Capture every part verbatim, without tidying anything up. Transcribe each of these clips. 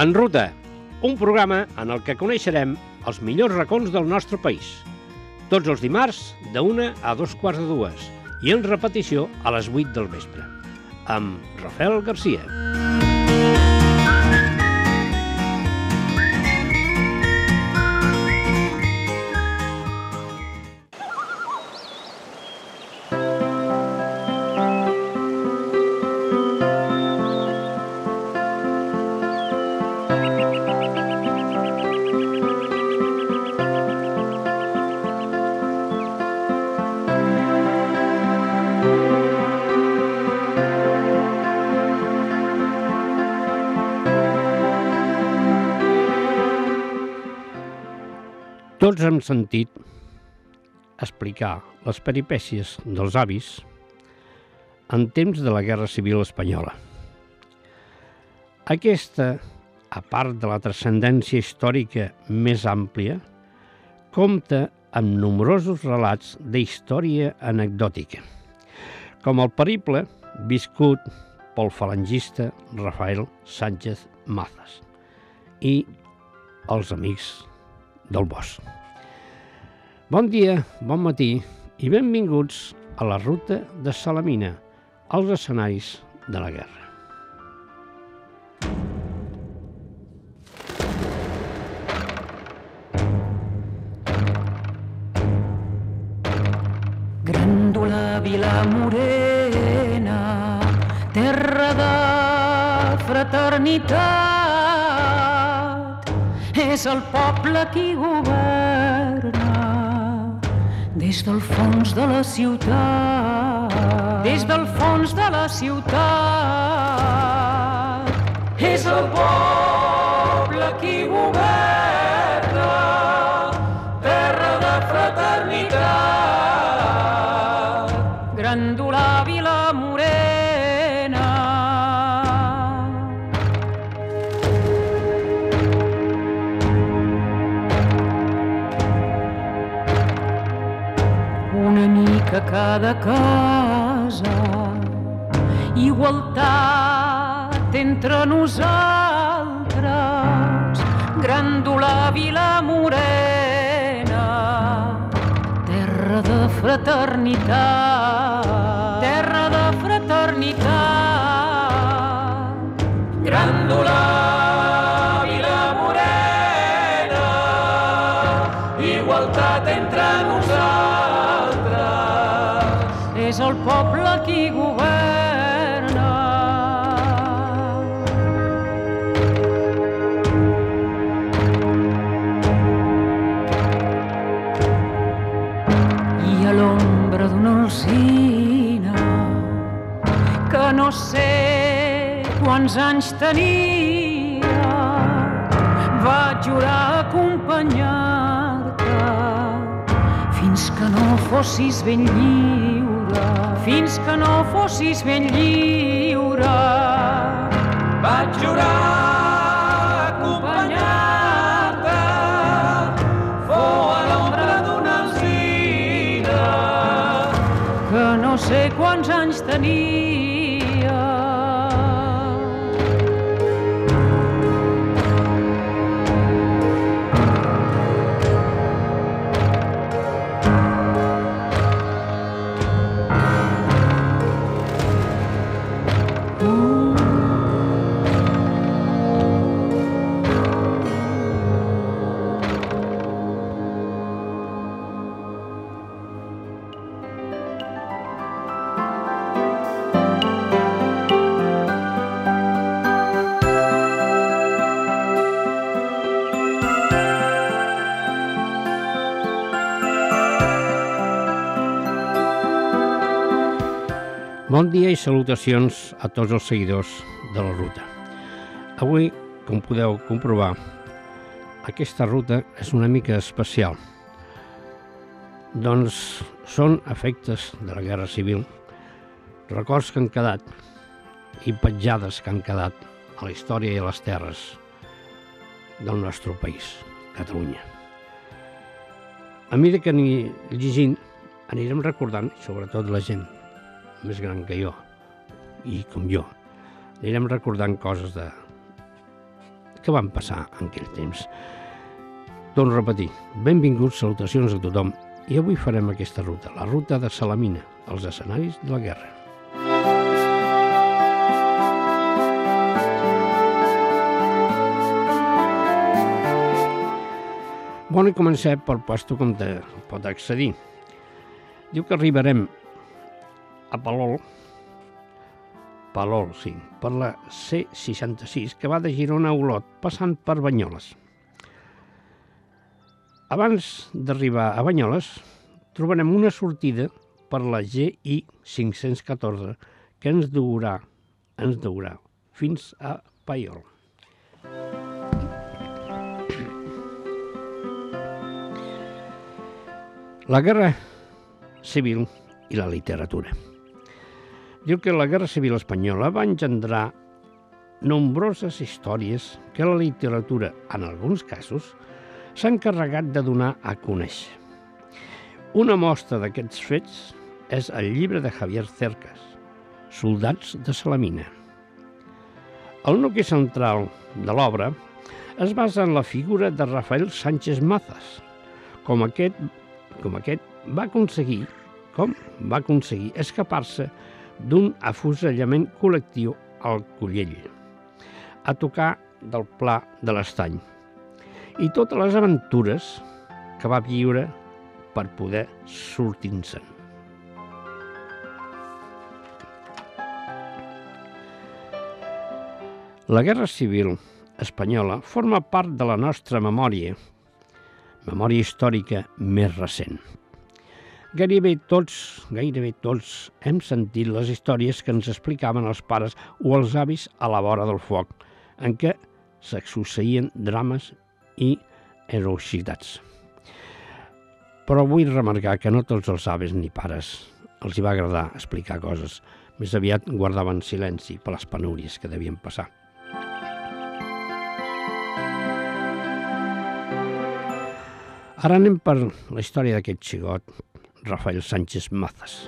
En Ruta, un programa en el que coneixerem els millors racons del nostre país. Tots els dimarts, d'una a dos quarts de dues, i en repetició a les vuit del vespre, amb Rafael Garcia. Tots hem sentit explicar les peripècies dels avis en temps de la Guerra Civil Espanyola. Aquesta, a part de la transcendència històrica més àmplia, compta amb nombrosos relats d'història anecdòtica, com el periple viscut pel falangista Rafael Sánchez Mazas i els amics del bosc. Bon dia, bon matí i benvinguts a la Ruta de Salamina, als escenaris de la guerra. Gràndola Vila Morena, terra de fraternitat, és el poble qui governa des del fons de la ciutat. Des del fons de la ciutat és el poble qui governa, terra de fraternitat, Gràndola Vila Morena. A cada casa, igualtat entre nosaltres, Gràndola Vila Morena, terra de fraternitat, terra de fraternitat, Gràndola Vila Morena, igualtat entre nosaltres, és el poble qui governa. I a l'ombra d'una alzina, que no sé quants anys tenia, vaig jurar acompanyar-te fins que no fossis ben lliure, fins que no fossis ben lliure. Vaig jurar acompanyar-te, fou a l'ombra d'una alzina, que no sé quants anys tenia. Bon dia i salutacions a tots els seguidors de la ruta. Avui, com podeu comprovar, aquesta ruta és una mica especial. Doncs són efectes de la Guerra Civil, records que han quedat i petjades que han quedat a la història i a les terres del nostre país, Catalunya. A mesura que aniré llegint, anirem recordant, sobretot la gent més gran que jo i com jo, anirem recordant coses de... què van passar en aquell temps. Torno a repetir, benvinguts, salutacions a tothom, i avui farem aquesta ruta, la ruta de Salamina, els escenaris de la guerra. Bueno, i comencem pel puesto com te pot accedir. Diu que arribarem a Palol, Palol, sí, per la C seixanta-sis, que va de Girona a Olot, passant per Banyoles. Abans d'arribar a Banyoles, trobarem una sortida per la G I cinc-cents catorze, que ens durà, ens durà fins a Paiol. La guerra civil i la literatura. Diu que la guerra civil espanyola va engendrar nombroses històries que la literatura, en alguns casos, s'ha encarregat de donar a conèixer. Una mostra d'aquests fets és el llibre de Javier Cercas, Soldats de Salamina. El nucli central de l'obra es basa en la figura de Rafael Sánchez Mazas, com aquest, com aquest va aconseguir, com va aconseguir escapar-se d'un afusellament col·lectiu al Collell, a tocar del Pla de l'Estany, i totes les aventures que va viure per poder sortir-se'n. La Guerra Civil espanyola forma part de la nostra memòria, memòria històrica més recent. Gairebé tots, gairebé tots hem sentit les històries que ens explicaven els pares o els avis a la vora del foc, en què se succeïen drames i heroïcitats. Però vull remarcar que no tots els avis ni pares els hi va agradar explicar coses. Més aviat guardaven silenci per les penúries que devien passar. Ara anem per la història d'aquest xigot, Rafael Sánchez Mazas.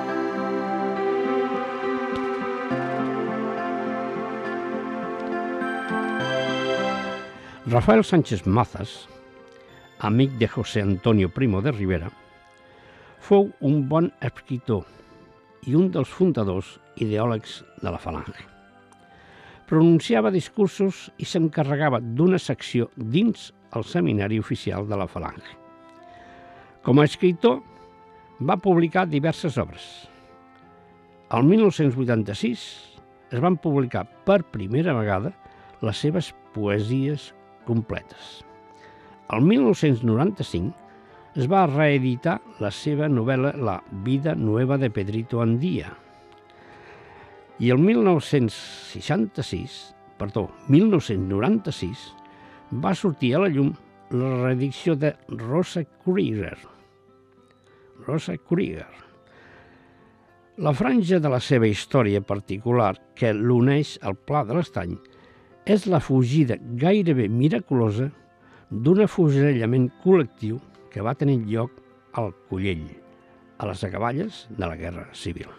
Rafael Sánchez Mazas, amic de José Antonio Primo de Rivera, fou un bon escriptor i un dels fundadors ideòlegs de la Falange. Pronunciava discursos i s'encarregava d'una secció dins el seminari oficial de la Falange. Com a escriptor, va publicar diverses obres. El mil nou-cents vuitanta-sis es van publicar per primera vegada les seves poesies completes. El mil nou-cents noranta-cinc es va reeditar la seva novel·la La vida nueva de Pedrito Andía. I el mil nou-cents seixanta-sis, perdó, mil nou-cents noranta-sis, va sortir a la llum la reedició de Rosa Krieger. Rosa Krieger. La franja de la seva història particular que l'uneix al Pla de l'Estany és la fugida gairebé miraculosa d'un afusellament col·lectiu que va tenir lloc al Collell, a les acaballes de la Guerra Civil.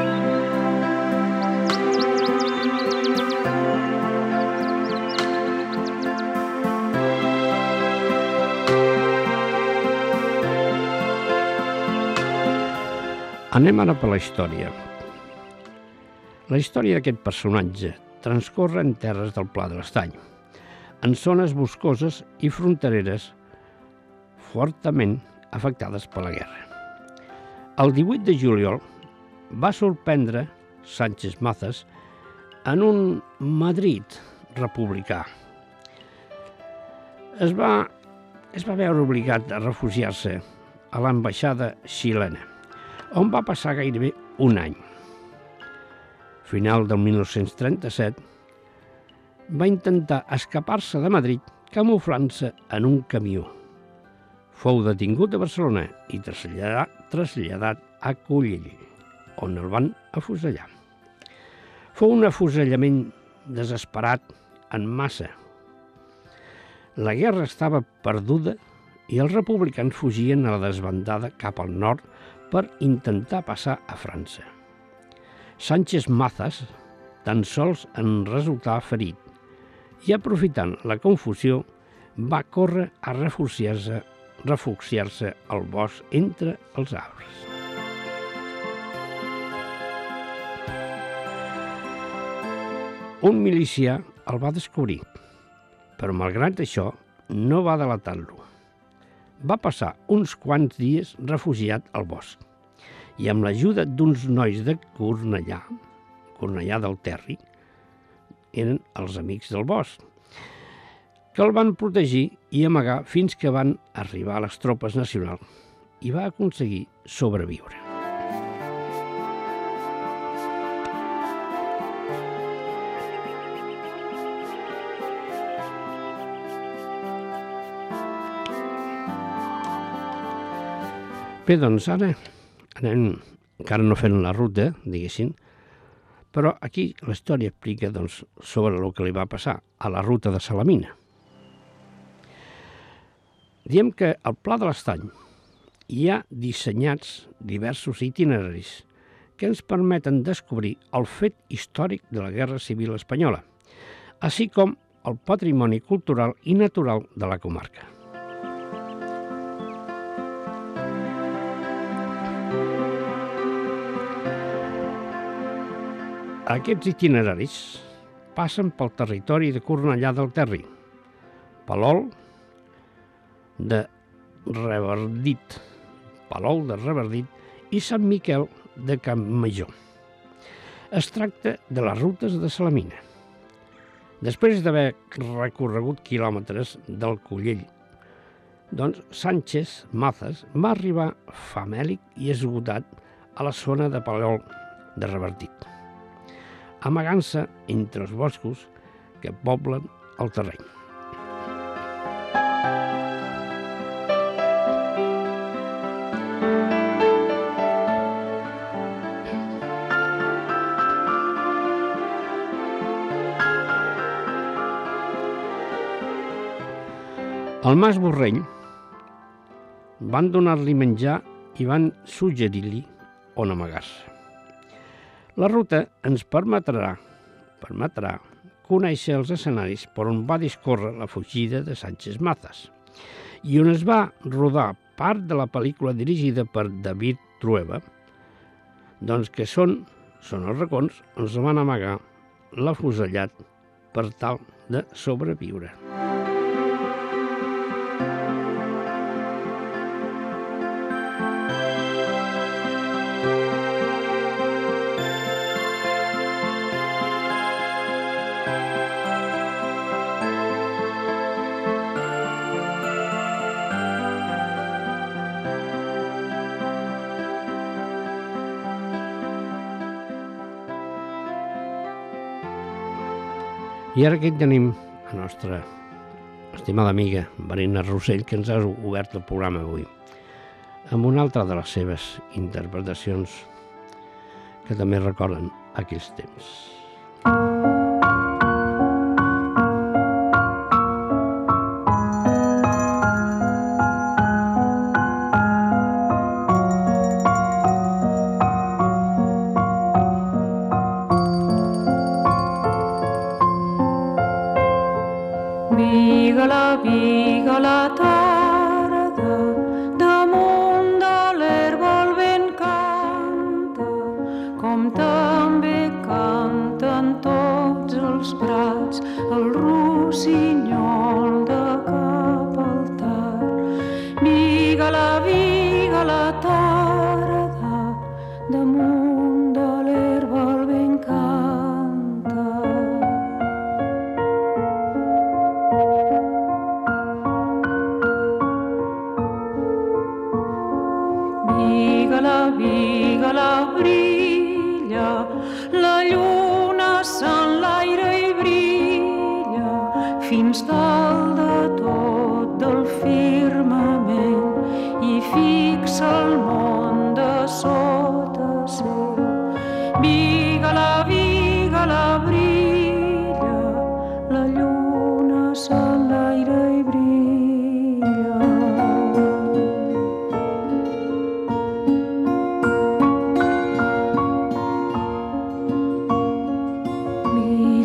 Anem ara per la història. La història d'aquest personatge transcorre en terres del Pla de l'Estany, en zones boscoses i frontereres fortament afectades per la guerra. El divuit de juliol va sorprendre Sánchez Mazas en un Madrid republicà. Es va, es va veure obligat a refugiar-se a l'ambaixada xilena, on va passar gairebé un any. Final del mil nou-cents trenta-set, va intentar escapar-se de Madrid camuflant-se en un camió. Fou detingut a Barcelona i traslladat, traslladat a Collell, on el van afusellar. Fou un afusellament desesperat en massa. La guerra estava perduda i els republicans fugien a la desbandada cap al nord per intentar passar a França. Sánchez Mazas tan sols en resultà ferit i, aprofitant la confusió, va córrer a refugiar-se refugiar-se al bosc entre els arbres. Un milicià el va descobrir, però malgrat això no va delatar-lo. Va passar uns quants dies refugiat al bosc i amb l'ajuda d'uns nois de Cornellà, Cornellà del Terri, eren els amics del bosc, que el van protegir i amagar fins que van arribar a les tropes nacionals i va aconseguir sobreviure. Bé, doncs ara anem, encara no fent la ruta, diguéssim, però aquí la història explica doncs, sobre el que li va passar a la ruta de Salamina. Diem que al Pla de l'Estany hi ha dissenyats diversos itineraris que ens permeten descobrir el fet històric de la Guerra Civil Espanyola, així com el patrimoni cultural i natural de la comarca. Aquests itineraris passen pel territori de Cornellà del Terri, Palol de Revardit, Palol de Revardit i Sant Miquel de Campmajor. Es tracta de les rutes de Salamina. Després d'haver recorregut quilòmetres del Collell, doncs Sánchez Mazas va arribar famèlic i esgotat a la zona de Palol de Revardit, amagant-se entre els boscos que poblen el terreny. Al Mas Borrell van donar-li menjar i van suggerir-li on amagar-se. La ruta ens permetrà, permetrà conèixer els escenaris per on va discórrer la fugida de Sánchez Mazas i on es va rodar part de la pel·lícula dirigida per David Trueba, doncs que són, són els racons on es van amagar l'afusellat per tal de sobreviure. I ara aquí tenim la nostra estimada amiga Marina Rossell, que ens ha obert el programa avui, amb una altra de les seves interpretacions que també recorden aquells temps. Viga-la, viga la tarda, damunt de l'herba el vent canta, com també canten tots els prats el rossinyol de cap al tard. Viga-la, viga la tarda, damunt de l'herba el vent canta. Viga-la, viga-la, brilla, la lluna s'enlaira i brilla fins dalt de tot del firmament i fixa el món de sota seu. Viga-la, viga-la, brilla, la lluna s'enlaira i brilla.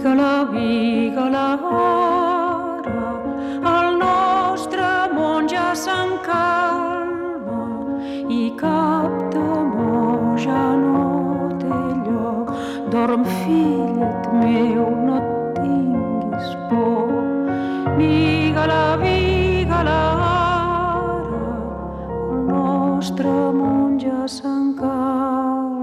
Viga-la, viga-la ara, el nostre món ja s'encalma i cap temor ja no té lloc. Dorm, fillet meu, no tinguis por. Viga-la, viga-la ara, el nostre món ja s'encalma.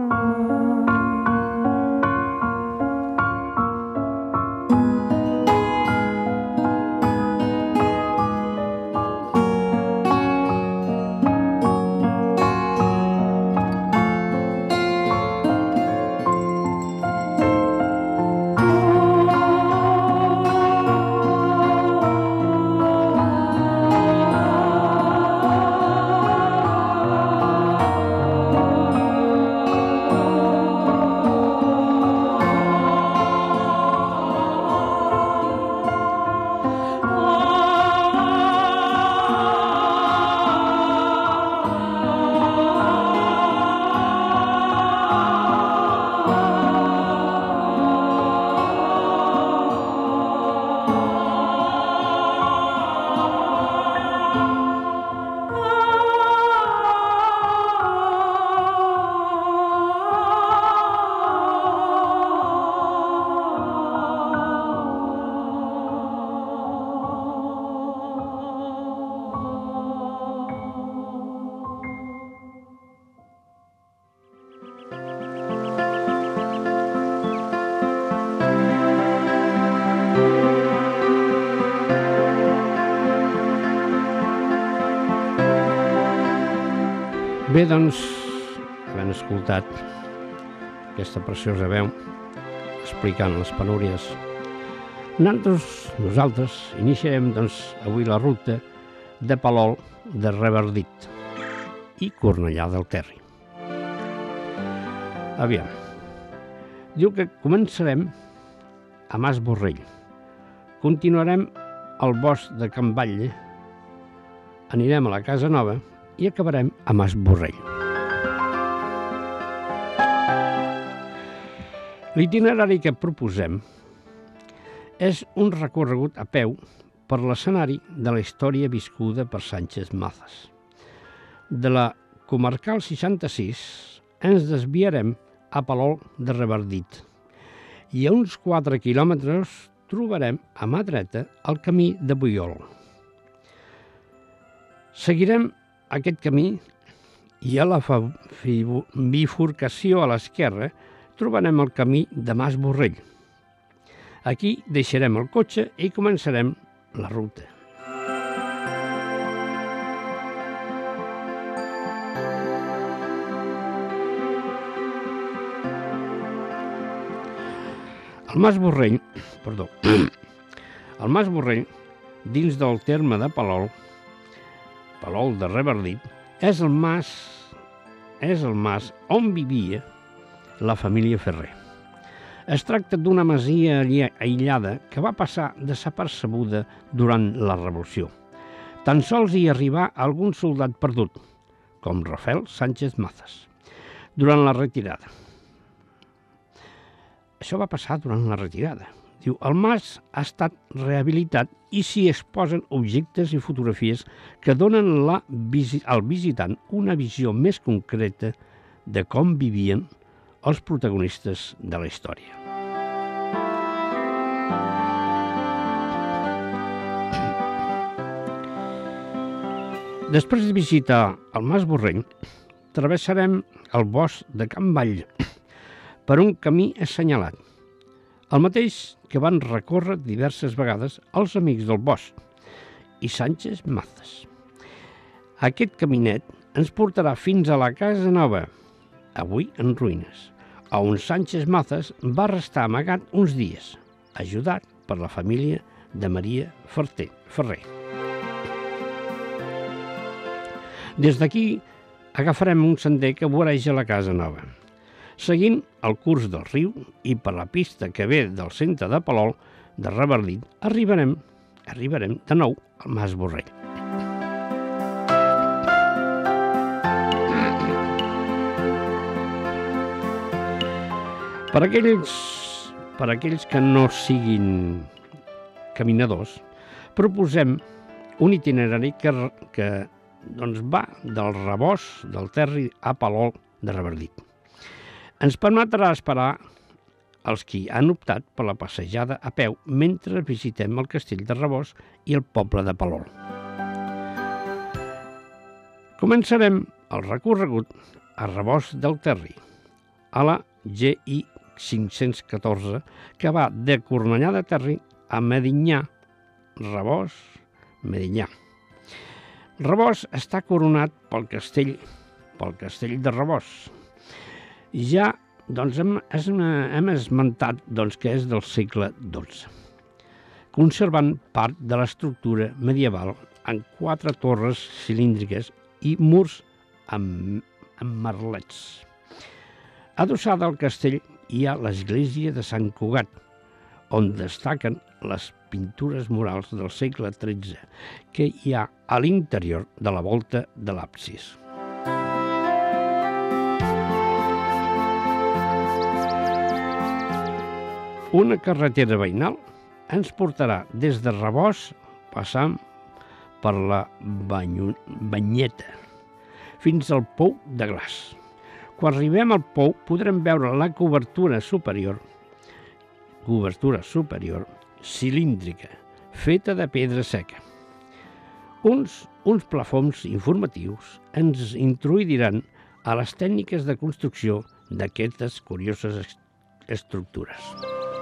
Bé, doncs, havent escoltat aquesta preciosa veu explicant les penúries, nosaltres, nosaltres iniciarem doncs, avui la ruta de Palol de Revardit i Cornellà del Terri. Aviam, diu que començarem a Mas Borrell, continuarem al bosc de Can Batlle, anirem a la Casa Nova i acabarem a Mas Borrell. L'itinerari que proposem és un recorregut a peu per l'escenari de la història viscuda per Sánchez Mazas. De la comarcal seixanta-sis ens desviarem a Palol de Revardit i a uns quatre quilòmetres trobarem a mà dreta el camí de Buiol. Seguirem aquest camí i a la bifurcació a l'esquerra trobarem el camí de Mas Borrell. Aquí deixarem el cotxe i començarem la ruta. El Mas Borrell, perdó, el Mas Borrell, dins del terme de Palol, Palol de Revardit, és el mas, és el mas on vivia la família Ferrer. Es tracta d'una masia aïllada que va passar desapercebuda durant la Revolució. Tan sols hi arribà algun soldat perdut, com Rafael Sánchez Mazas, durant la retirada. Això va passar durant la retirada. Diu, el mas ha estat rehabilitat i s'hi exposen objectes i fotografies que donen la, al visitant una visió més concreta de com vivien els protagonistes de la història. Després de visitar el Mas Borrell, travessarem el bosc de Can Batlle per un camí assenyalat, el mateix que van recórrer diverses vegades els amics del bosc i Sánchez Mazas. Aquest caminet ens portarà fins a la Casa Nova, avui en ruïnes, on Sánchez Mazas va restar amagat uns dies, ajudat per la família de Maria Ferrer. Des d'aquí agafarem un sender que voreja la Casa Nova. Seguint el curs del riu i per la pista que ve del centre de Palol de Revardit, arribarem, arribarem de nou al Mas Borrell. Per aquells, per a aquells que no siguin caminadors, proposem un itinerari que, que doncs, va del Rebost del Terri a Palol de Revardit. Ens permetrà esperar els qui han optat per la passejada a peu mentre visitem el castell de Rebost i el poble de Palol. Començarem el recorregut a Rebost del Terri, a la G I cinc-cents catorze, que va de Cornellà de Terri a Medinyà, Rebost, Medinyà. Rebost està coronat pel castell, pel castell de Rebost. Ja doncs, hem, hem esmentat doncs, que és del segle dotze, conservant part de l'estructura medieval en quatre torres cilíndriques i murs amb, amb merlets. Adossada al castell hi ha l'església de Sant Cugat, on destaquen les pintures murals del segle tretze que hi ha a l'interior de la volta de l'absis. Una carretera veïnal ens portarà des de Rebost, passant per la Banyeta, fins al Pou de Glaç. Quan arribem al Pou podrem veure la cobertura superior, cobertura superior cilíndrica, feta de pedra seca. Uns, uns plafons informatius ens introduiran a les tècniques de construcció d'aquestes curioses estructures.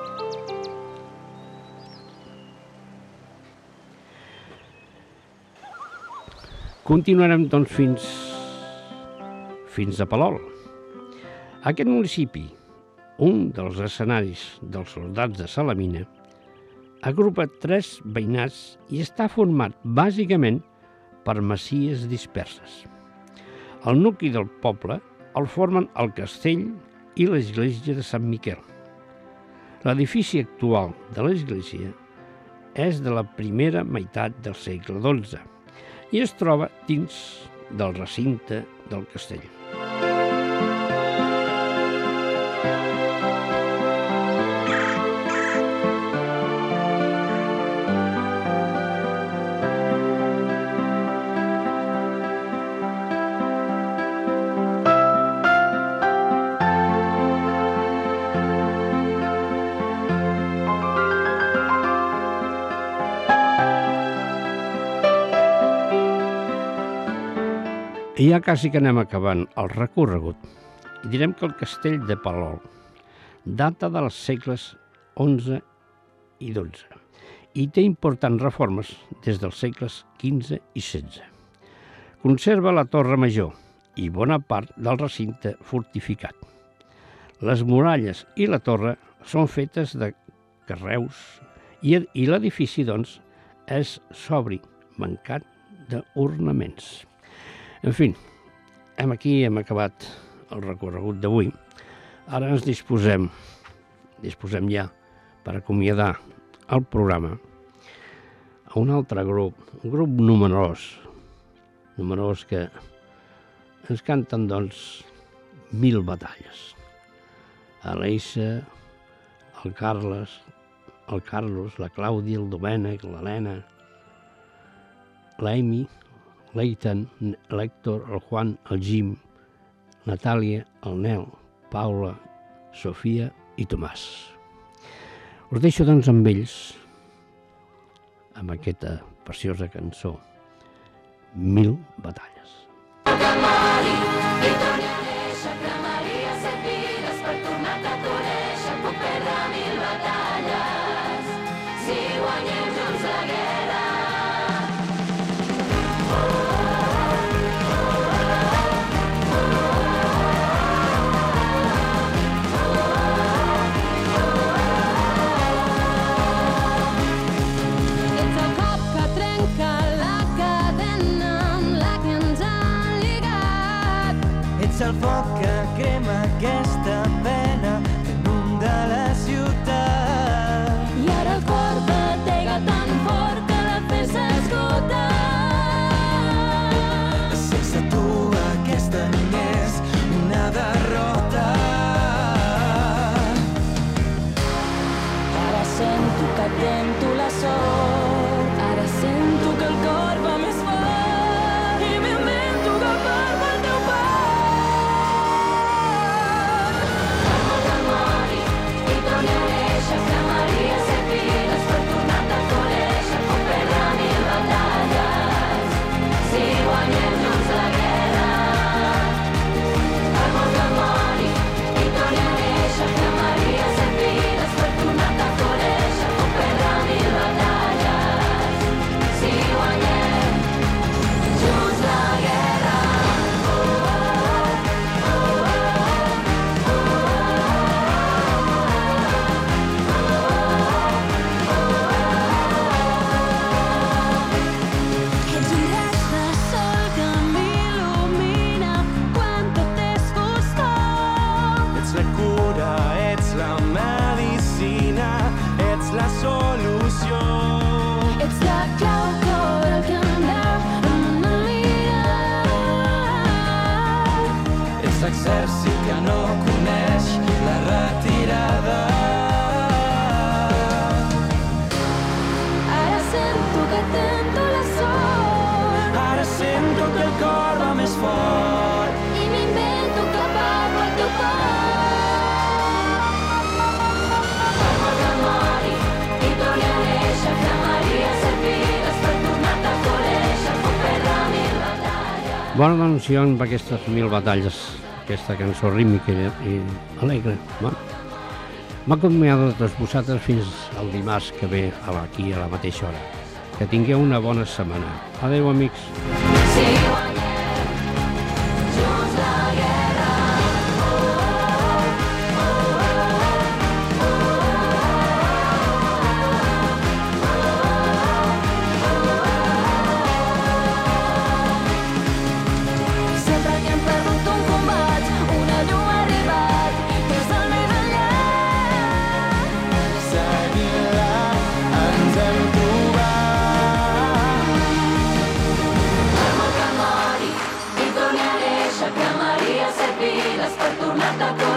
Continuarem, doncs, fins, fins a Palol. Aquest municipi, un dels escenaris dels soldats de Salamina, agrupa tres veïnats i està format bàsicament per masies disperses. El nucli del poble el formen el castell i l'església de Sant Miquel. L'edifici actual de l'església és de la primera meitat del segle dotze i es troba dins del recinte del castell. I ja quasi que anem acabant el recorregut. I direm que el castell de Palol data dels segles onze i dotze i té importants reformes des dels segles quinze i setze. Conserva la torre major i bona part del recinte fortificat. Les muralles i la torre són fetes de carreus i, i l'edifici, doncs, és sobri, mancat d'ornaments. En fi, hem aquí hem acabat el recorregut d'avui. Ara ens disposem, disposem ja per acomiadar el programa a un altre grup, un grup numerós, numerós que ens canten, doncs, mil batalles. L'Eixa, el Carles, el Carlos, la Clàudia, el Domènec, l'Helena, l'Amy, l'Eitan, l'Hèctor, el Juan, el Jim, Natàlia, el Nel, Paula, Sofia i Tomàs. Us deixo, doncs, amb ells, amb aquesta preciosa cançó, Mil batalles. Que mori i torni a néixer, cremaria set vides per tornar-te a conèixer. Puc perdre mil batalles si guanyem junts la guerra. It's tento la sort. Ara sento que el cor va més fort i m'invento que parlo el teu port. Per molt que mori i torni a néixer, cremaria set vides per tornar-te a conèixer. Puc perdre mil batalles si guanyem junts la guerra. Per molt que mori i torni a néixer, cremaria set vides per tornar-te a conèixer. Puc perdre mil batalles si guanyem junts la guerra. Ets un raig de sol que m'il·lumina quan tot és foscor. Ets la cura, ets la medicina, ets la solució. Ets la clau que obre el canal amb una mirada. Ets l'exèrcit que no coneix la retirada. Ara sento que tento la sort Ara sento que el cor va més fort. i m'invento que parlo el teu cor. Per molt que mori i torni a néixer, cremaria set vides per tornar-te a conèixer. Puc perdre mil batalles. Bueno, doncs jo amb aquestes mil batalles, aquesta cançó rítmica i, i alegre, bueno, m'acomiado de tots vosaltres fins al dimarts que ve a la- aquí a la mateixa hora. Que tingueu una bona setmana. Adéu, amics. Si guanyem junts la guerra. Sempre que hem perdut un combat, una llum ha arribat des del més enllà. Seguint-la ens hem trobat. Per molt que mori i torni a néixer, cremaria set vides per tornar-te a conèixer.